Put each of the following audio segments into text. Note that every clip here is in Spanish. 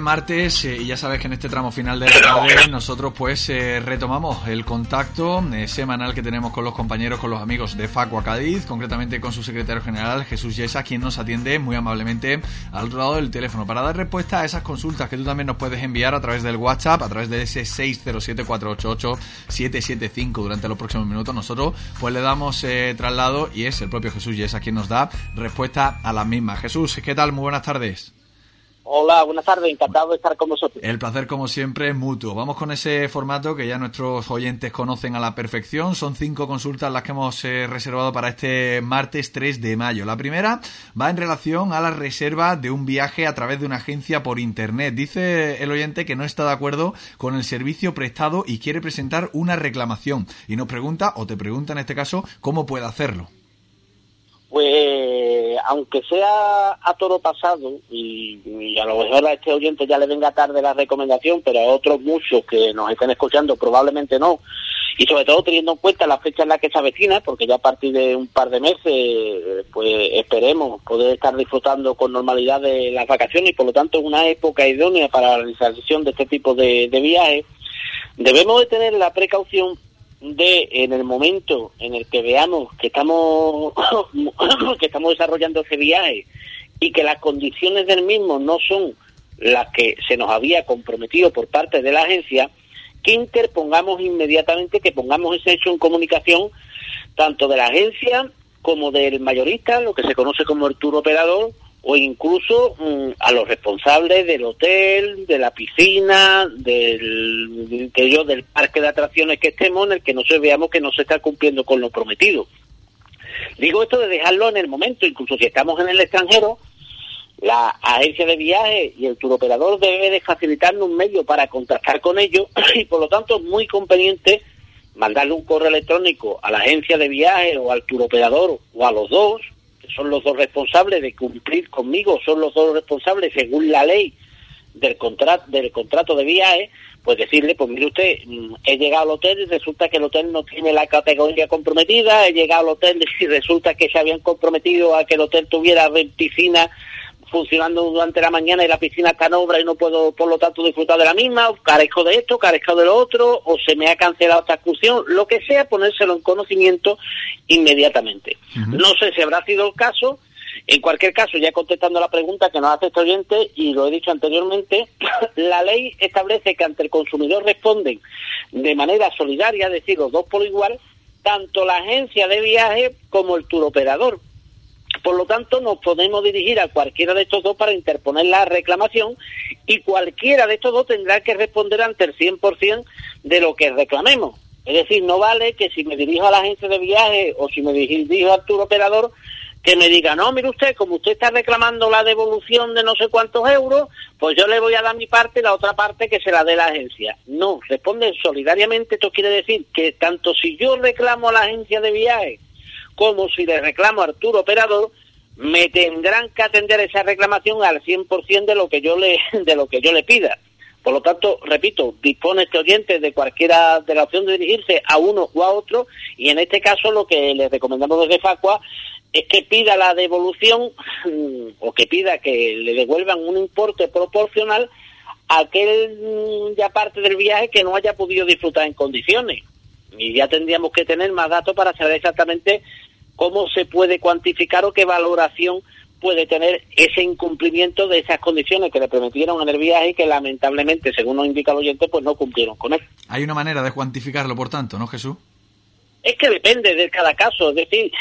martes y ya sabes que en este tramo final de la tarde nosotros pues retomamos el contacto semanal que tenemos con los compañeros, con los amigos de Facua Cádiz, concretamente con su secretario general Jesús Yesa, quien nos atiende muy amablemente al otro lado del teléfono para dar respuesta a esas consultas que tú también nos puedes enviar a través del WhatsApp, a través de ese 607-488-775 durante los próximos minutos. Nosotros pues le damos traslado y es el propio Jesús Yesa quien nos da respuesta a las mismas. Jesús, ¿qué tal? Muy buenas tardes. Hola, buenas tardes, encantado de estar con vosotros. El placer, como siempre, es mutuo. Vamos con ese formato que ya nuestros oyentes conocen a la perfección. Son 5 consultas las que hemos reservado para este martes 3 de mayo. La primera va en relación a la reserva de un viaje a través de una agencia por internet. Dice el oyente que no está de acuerdo con el servicio prestado y quiere presentar una reclamación. Y nos pregunta, o te pregunta en este caso, cómo puede hacerlo. Pues, aunque sea a toro pasado, y a lo mejor a este oyente ya le venga tarde la recomendación, pero a otros muchos que nos estén escuchando probablemente no, y sobre todo teniendo en cuenta la fecha en la que se avecina, porque ya a partir de un par de meses, pues esperemos poder estar disfrutando con normalidad de las vacaciones, y por lo tanto es una época idónea para la realización de este tipo de viajes. Debemos de tener la precaución de, en el momento en el que veamos que estamos desarrollando ese viaje y que las condiciones del mismo no son las que se nos había comprometido por parte de la agencia, que interpongamos inmediatamente, que pongamos ese hecho en comunicación tanto de la agencia como del mayorista, lo que se conoce como el tour operador, o incluso a los responsables del hotel, de la piscina, del parque de atracciones que estemos, en el que veamos que no se está cumpliendo con lo prometido. Digo esto de dejarlo en el momento, incluso si estamos en el extranjero, la agencia de viajes y el turoperador debe de facilitarnos un medio para contactar con ellos, y por lo tanto es muy conveniente mandarle un correo electrónico a la agencia de viajes o al turoperador o a los dos, son los dos responsables de cumplir conmigo, son los dos responsables según la ley del contrato de viaje, pues decirle, pues mire usted, he llegado al hotel y resulta que el hotel no tiene la categoría comprometida, he llegado al hotel y resulta que se habían comprometido a que el hotel tuviera piscina funcionando durante la mañana y la piscina está en obra y no puedo, por lo tanto, disfrutar de la misma, o carezco de esto, carezco de lo otro, o se me ha cancelado esta excursión, lo que sea, ponérselo en conocimiento inmediatamente. Uh-huh. No sé si habrá sido el caso. En cualquier caso, ya contestando la pregunta que nos hace este oyente, y lo he dicho anteriormente, la ley establece que ante el consumidor responden de manera solidaria, es decir, los dos por igual, tanto la agencia de viaje como el turoperador. Por lo tanto, nos podemos dirigir a cualquiera de estos dos para interponer la reclamación, y cualquiera de estos dos tendrá que responder ante el 100% de lo que reclamemos. Es decir, no vale que si me dirijo a la agencia de viaje o si me dirijo al turoperador, que me diga, no, mire usted, como usted está reclamando la devolución de no sé cuántos euros, pues yo le voy a dar mi parte y la otra parte que se la dé la agencia. No, responden solidariamente. Esto quiere decir que tanto si yo reclamo a la agencia de viaje como si le reclamo al tour operador, me tendrán que atender esa reclamación al 100% de lo que yo le pida. Por lo tanto, repito, dispone este oyente de cualquiera de la opción de dirigirse a uno o a otro, y en este caso lo que le recomendamos desde Facua es que pida la devolución, o que pida que le devuelvan un importe proporcional a aquel ya parte del viaje que no haya podido disfrutar en condiciones. Y ya tendríamos que tener más datos para saber exactamente cómo se puede cuantificar o qué valoración puede tener ese incumplimiento de esas condiciones que le prometieron en el viaje y que lamentablemente, según nos indica el oyente, pues no cumplieron con él. Hay una manera de cuantificarlo, por tanto, ¿no, Jesús? Es que depende de cada caso. Es decir,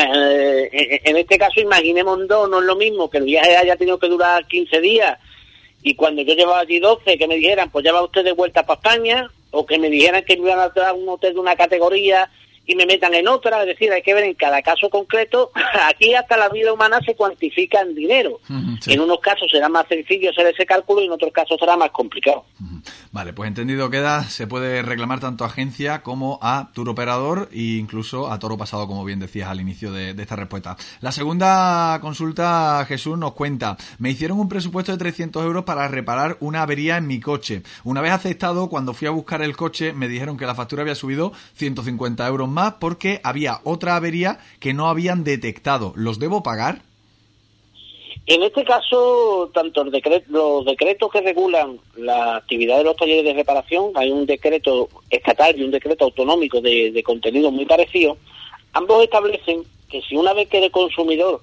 en este caso imaginemos no es lo mismo que el viaje haya tenido que durar 15 días y cuando yo llevaba allí 12 que me dijeran, pues ya va usted de vuelta para España, o que me dijeran que me iban a dar un hotel de una categoría y me metan en otra. Es decir, hay que ver en cada caso concreto. Aquí hasta la vida humana se cuantifica en dinero. Sí. En unos casos será más sencillo hacer ese cálculo y en otros casos será más complicado. Vale, pues entendido queda, se puede reclamar tanto a agencia como a tour operador e incluso a toro pasado, como bien decías al inicio de esta respuesta. La segunda consulta, Jesús nos cuenta: me hicieron un presupuesto de 300 euros para reparar una avería en mi coche. Una vez aceptado, cuando fui a buscar el coche, me dijeron que la factura había subido 150 euros más porque había otra avería que no habían detectado. ¿Los debo pagar? En este caso, tanto los decretos que regulan la actividad de los talleres de reparación, hay un decreto estatal y un decreto autonómico de contenido muy parecido, ambos establecen que si una vez que el consumidor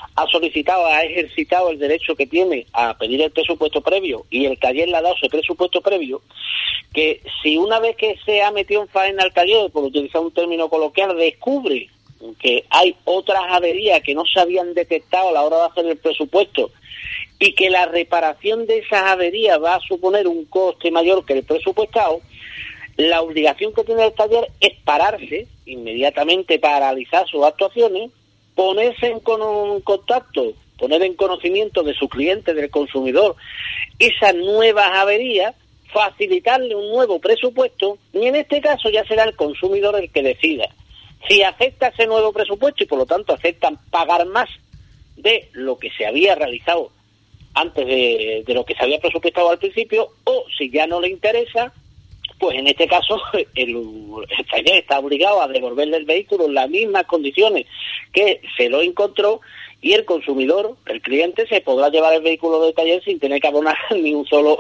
ha ejercitado el derecho que tiene a pedir el presupuesto previo y el taller le ha dado ese presupuesto previo, que si una vez que se ha metido en faena al taller, por utilizar un término coloquial, descubre que hay otras averías que no se habían detectado a la hora de hacer el presupuesto y que la reparación de esas averías va a suponer un coste mayor que el presupuestado, la obligación que tiene el taller es pararse, inmediatamente paralizar sus actuaciones, ponerse en contacto, poner en conocimiento de su cliente, del consumidor, esas nuevas averías, facilitarle un nuevo presupuesto, y en este caso ya será el consumidor el que decida si acepta ese nuevo presupuesto y por lo tanto aceptan pagar más de lo que se había realizado antes de lo que se había presupuestado al principio, o si ya no le interesa, pues en este caso el taller está obligado a devolverle el vehículo en las mismas condiciones que se lo encontró, y el consumidor, el cliente, se podrá llevar el vehículo del taller sin tener que abonar ni un solo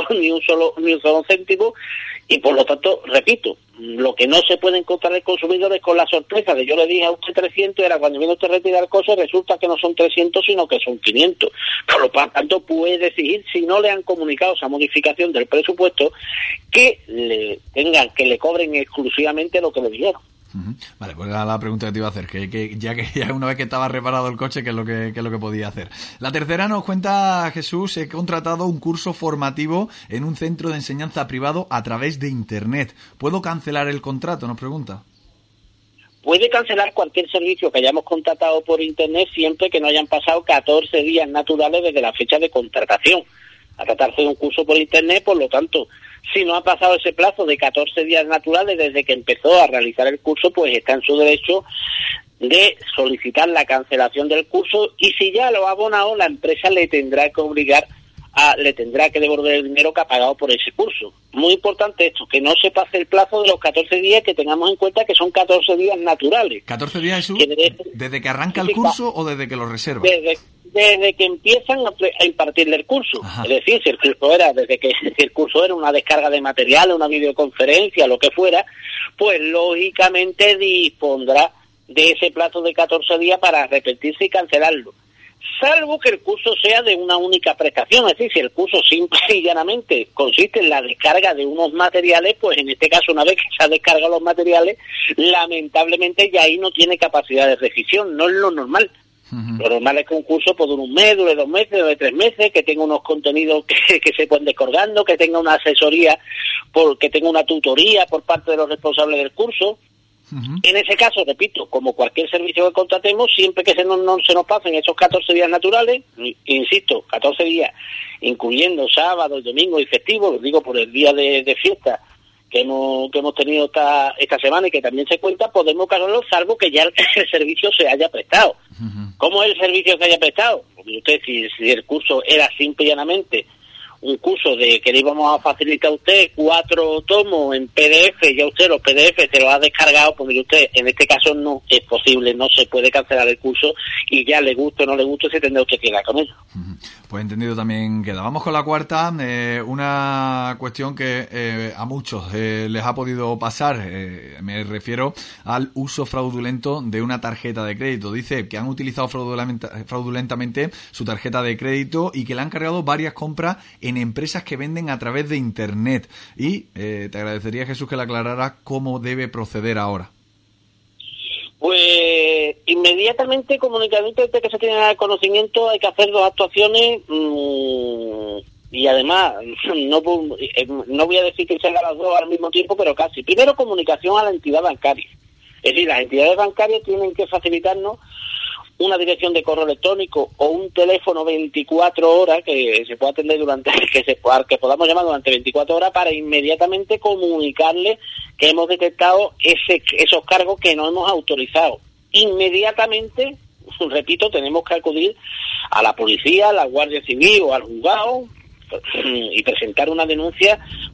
céntimo. Y por lo tanto, repito, lo que no se puede encontrar el consumidor es con la sorpresa de yo le dije a usted 300, era cuando viene usted a retirar el coche, resulta que no son 300 sino que son 500. Por lo tanto, puede exigir, si no le han comunicado esa modificación del presupuesto, que le cobren exclusivamente lo que le dijeron. Vale, pues era la pregunta que te iba a hacer, que ya una vez que estaba reparado el coche, ¿qué es lo que podía hacer? La tercera nos cuenta Jesús: he contratado un curso formativo en un centro de enseñanza privado a través de Internet. ¿Puedo cancelar el contrato?, nos pregunta. Puede cancelar cualquier servicio que hayamos contratado por Internet siempre que no hayan pasado 14 días naturales desde la fecha de contratación. A tratarse de un curso por Internet, por lo tanto, si no ha pasado ese plazo de 14 días naturales desde que empezó a realizar el curso, pues está en su derecho de solicitar la cancelación del curso, y si ya lo ha abonado, la empresa le tendrá que devolver el dinero que ha pagado por ese curso. Muy importante esto, que no se pase el plazo de los 14 días, que tengamos en cuenta que son 14 días naturales. ¿14 días, Jesús? ¿Desde que arranca el curso o desde que lo reserva? Desde que empiezan a impartirle el curso. Ajá. Es decir, si el curso era una descarga de material, una videoconferencia, lo que fuera, pues lógicamente dispondrá de ese plazo de 14 días para arrepentirse y cancelarlo. Salvo que el curso sea de una única prestación, es decir, si el curso simple y llanamente consiste en la descarga de unos materiales, pues en este caso, una vez que se ha descargado los materiales, lamentablemente ya ahí no tiene capacidad de rescisión, no es lo normal. Lo normal es que un curso dure un mes, dure 2 meses, dure 3 meses, que tenga unos contenidos que se pueden descargando, que tenga una asesoría, que tenga una tutoría por parte de los responsables del curso. En ese caso, repito, como cualquier servicio que contratemos, siempre que no se nos pasen esos 14 días naturales, insisto, 14 días, incluyendo sábado, domingo y festivo, lo digo por el día de fiesta que hemos tenido esta semana y que también se cuenta, podemos cancelarlo salvo que ya el servicio se haya prestado. ¿Cómo es el servicio que haya prestado? Porque usted, si el curso era simple y llanamente un curso de que le íbamos a facilitar a usted 4 tomos en PDF, ya usted los PDF se los ha descargado, pues mire usted, en este caso no es posible, no se puede cancelar el curso, y ya le guste o no le guste, se tendrá usted que quedar con ello. Pues entendido también queda. Vamos con la cuarta, una cuestión que a muchos les ha podido pasar, me refiero al uso fraudulento de una tarjeta de crédito. Dice que han utilizado fraudulentamente su tarjeta de crédito y que le han cargado varias compras en empresas que venden a través de Internet. Y te agradecería, Jesús, que le aclarara cómo debe proceder ahora. Pues inmediatamente, comunicadamente, desde que se tiene conocimiento, hay que hacer 2 actuaciones, y además no voy a decir que se hagan las 2 al mismo tiempo, pero casi. Primero, comunicación a la entidad bancaria. Es decir, las entidades bancarias tienen que facilitarnos una dirección de correo electrónico o un teléfono 24 horas que se pueda atender que podamos llamar durante 24 horas para inmediatamente comunicarle que hemos detectado esos cargos que no hemos autorizado. Inmediatamente, repito, tenemos que acudir a la policía, a la Guardia Civil o al juzgado y presentar una denuncia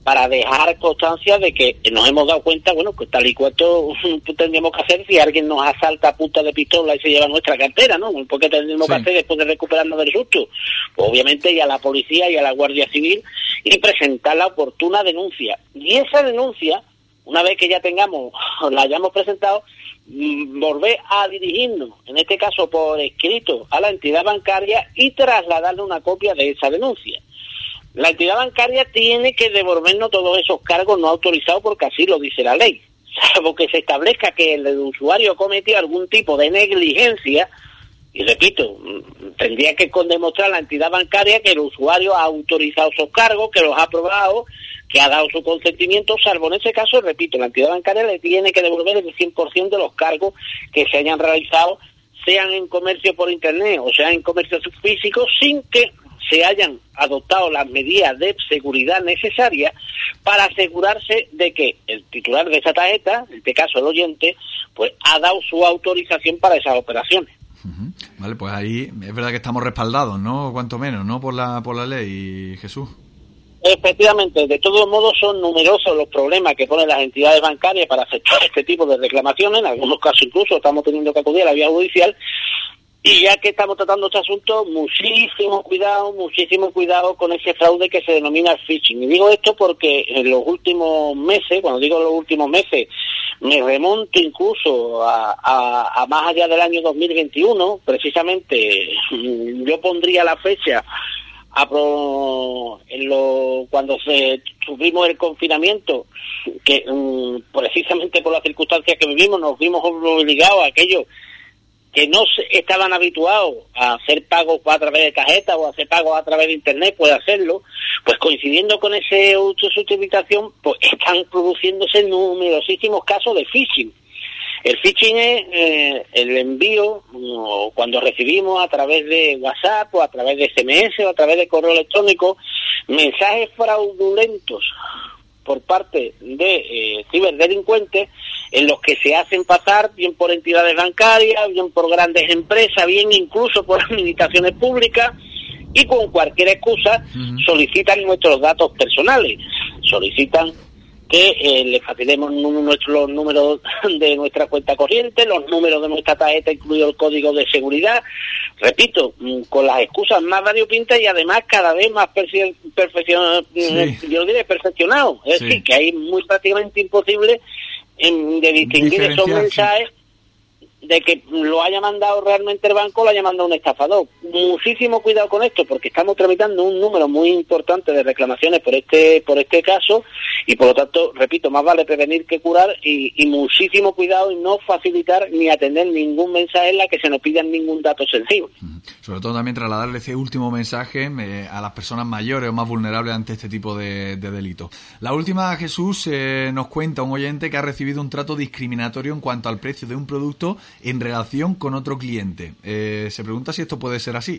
para dejar constancia de que nos hemos dado cuenta, bueno, que tal y cual tendríamos que hacer si alguien nos asalta a punta de pistola y se lleva nuestra cartera, ¿no? ¿Por qué tendríamos que hacer después de recuperarnos del susto? Pues obviamente ir a la policía y a la Guardia Civil y presentar la oportuna denuncia. Y esa denuncia, una vez que ya la hayamos presentado, volver a dirigirnos, en este caso por escrito, a la entidad bancaria y trasladarle una copia de esa denuncia. La entidad bancaria tiene que devolvernos todos esos cargos no autorizados porque así lo dice la ley, salvo que se establezca que el usuario cometió algún tipo de negligencia, y repito, tendría que demostrar la entidad bancaria que el usuario ha autorizado esos cargos, que los ha aprobado, que ha dado su consentimiento, salvo en ese caso, repito, la entidad bancaria le tiene que devolver el 100% de los cargos que se hayan realizado, sean en comercio por internet o sean en comercio físico, sin que se hayan adoptado las medidas de seguridad necesarias para asegurarse de que el titular de esa tarjeta, en este caso el oyente, pues ha dado su autorización para esas operaciones. Uh-huh. Vale, pues ahí es verdad que estamos respaldados, ¿no? Cuanto menos, ¿no? Por la ley, Jesús. Efectivamente, de todos modos son numerosos los problemas que ponen las entidades bancarias para aceptar este tipo de reclamaciones. En algunos casos incluso estamos teniendo que acudir a la vía judicial. Y ya que estamos tratando este asunto, muchísimo cuidado con ese fraude que se denomina phishing. Y digo esto porque en los últimos meses, cuando digo los últimos meses, me remonto incluso a más allá del año 2021, precisamente yo pondría la fecha cuando sufrimos el confinamiento, que precisamente por las circunstancias que vivimos nos vimos obligados a aquellos que no estaban habituados a hacer pagos a través de tarjeta o a hacer pagos a través de internet, puede hacerlo, pues coincidiendo con esa utilización, pues están produciéndose numerosísimos casos de phishing. El phishing es el envío, cuando recibimos a través de WhatsApp o a través de SMS o a través de correo electrónico, mensajes fraudulentos por parte de ciberdelincuentes en los que se hacen pasar bien por entidades bancarias, bien por grandes empresas, bien incluso por administraciones públicas, y con cualquier excusa solicitan nuestros datos personales, solicitan que le facilitemos los números de nuestra cuenta corriente, los números de nuestra tarjeta, incluido el código de seguridad, repito, con las excusas más variopintas y además cada vez más perfeccionados. Es decir, que hay prácticamente imposible de distinguir esos mensajes de que lo haya mandado realmente el banco o lo haya mandado un estafador. Muchísimo cuidado con esto, porque estamos tramitando un número muy importante de reclamaciones por este caso, y por lo tanto, repito, más vale prevenir que curar, y muchísimo cuidado en no facilitar ni atender ningún mensaje en la que se nos pidan ningún dato sensible. Sobre todo también trasladarle ese último mensaje a las personas mayores o más vulnerables ante este tipo de delitos. La última, Jesús, nos cuenta un oyente que ha recibido un trato discriminatorio en cuanto al precio de un producto en relación con otro cliente. Se pregunta si esto puede ser así.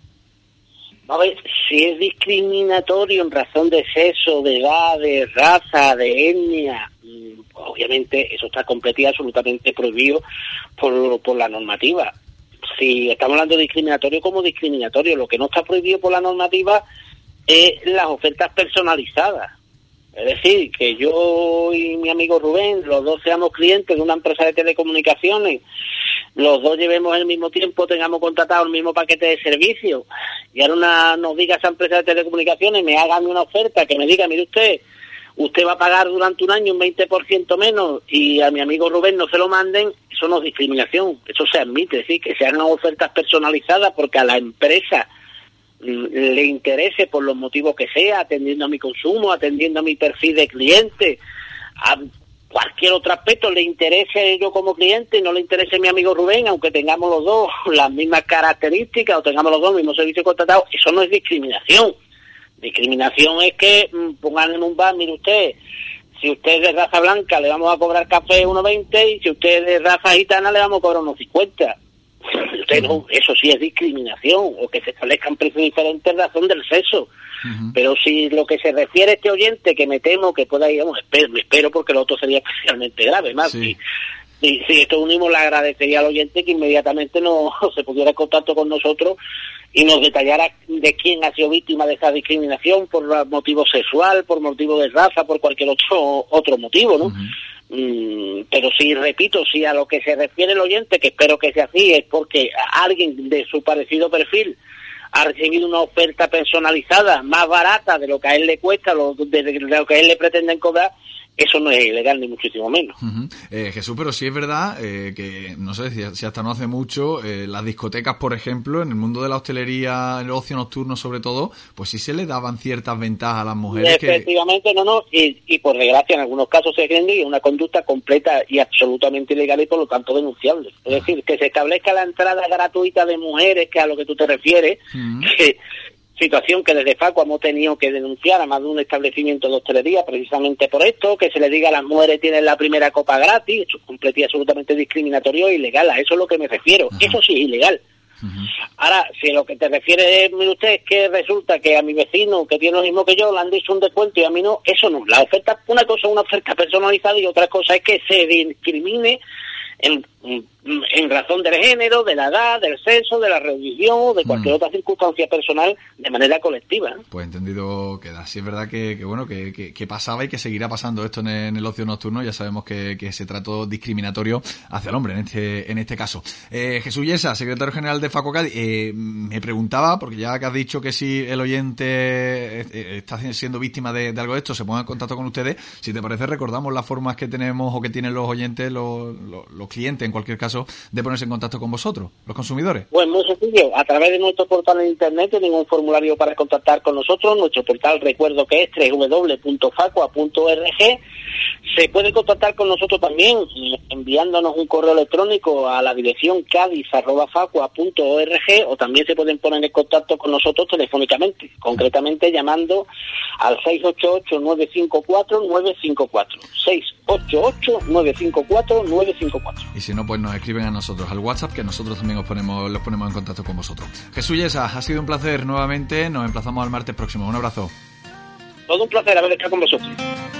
A ver, si es discriminatorio en razón de sexo, de edad, de raza, de etnia, obviamente eso está completamente y absolutamente prohibido por la normativa. Si estamos hablando de discriminatorio como discriminatorio, lo que no está prohibido por la normativa es las ofertas personalizadas. Es decir, que yo y mi amigo Rubén, los dos seamos clientes de una empresa de telecomunicaciones, los dos llevemos el mismo tiempo, tengamos contratado el mismo paquete de servicios, y ahora nos diga esa empresa de telecomunicaciones, me hagan una oferta que me diga, mire usted va a pagar durante un año un 20% menos, y a mi amigo Rubén no se lo manden, eso no es discriminación, eso se admite, es decir, que se hagan ofertas personalizadas porque a la empresa le interese por los motivos que sea, atendiendo a mi consumo, atendiendo a mi perfil de cliente, a cualquier otro aspecto, le interese yo como cliente y no le interese mi amigo Rubén, aunque tengamos los dos las mismas características o tengamos los dos el mismo servicio contratado, eso no es discriminación. Discriminación es que pongan en un bar, mire usted, si usted es de raza blanca le vamos a cobrar café 1,20 y si usted es de raza gitana le vamos a cobrar 1,50. No, eso sí es discriminación, o que se establezcan precios diferentes en razón del sexo. Pero si lo que se refiere a este oyente, que me temo que pueda ir, espero porque lo otro sería especialmente grave, más si esto unimos, le agradecería al oyente que inmediatamente no se pudiera en contacto con nosotros y nos detallara de quién ha sido víctima de esa discriminación por motivo sexual, por motivo de raza, por cualquier otro motivo, ¿no? Pero sí, repito, si a lo que se refiere el oyente, que espero que sea así, es porque alguien de su parecido perfil ha recibido una oferta personalizada más barata de lo que a él le cuesta, de lo que a él le pretenden cobrar, eso no es ilegal ni muchísimo menos. Jesús, pero sí es verdad que, no sé si hasta no hace mucho, las discotecas, por ejemplo, en el mundo de la hostelería, el ocio nocturno sobre todo, pues sí se le daban ciertas ventajas a las mujeres. Efectivamente, y por desgracia en algunos casos se cree una conducta completa y absolutamente ilegal y por lo tanto denunciable. Es decir, que se establezca la entrada gratuita de mujeres, que a lo que tú te refieres, que situación que desde Facua hemos tenido que denunciar a más de un establecimiento de hostelería precisamente por esto, que se les diga a las mujeres tienen la primera copa gratis, eso es completo y absolutamente discriminatorio e ilegal, a eso es lo que me refiero. Eso sí es ilegal. Ahora, si lo que te refiere, mire usted, es que resulta que a mi vecino, que tiene lo mismo que yo, le han dicho un descuento y a mí no, eso no. La oferta, una cosa es una oferta personalizada y otra cosa es que se discrimine en razón del género, de la edad, del sexo, de la religión o de cualquier otra circunstancia personal de manera colectiva. Pues entendido queda. Sí es verdad que pasaba y que seguirá pasando esto en el ocio nocturno. Ya sabemos que se trató discriminatorio hacia el hombre en este caso. Jesús Yesa, secretario general de Facua Cádiz, me preguntaba, porque ya que has dicho que si el oyente está siendo víctima de algo de esto, se ponga en contacto con ustedes. Si te parece, recordamos las formas que tenemos o que tienen los oyentes, los clientes, en cualquier caso, de ponerse en contacto con vosotros, los consumidores. Pues muy sencillo, a través de nuestro portal en internet tienen un formulario para contactar con nosotros. Nuestro portal, recuerdo que es www.facua.org. Se puede contactar con nosotros también enviándonos un correo electrónico a la dirección cádiz@facua.org, o también se pueden poner en contacto con nosotros telefónicamente, concretamente llamando al 688-954-954. 688-954-954. Y si no, pues nos escriben a nosotros al WhatsApp, que nosotros también los ponemos en contacto con vosotros. Jesús Yesa, ha sido un placer nuevamente. Nos emplazamos al martes próximo. Un abrazo. Todo un placer haber estado con vosotros.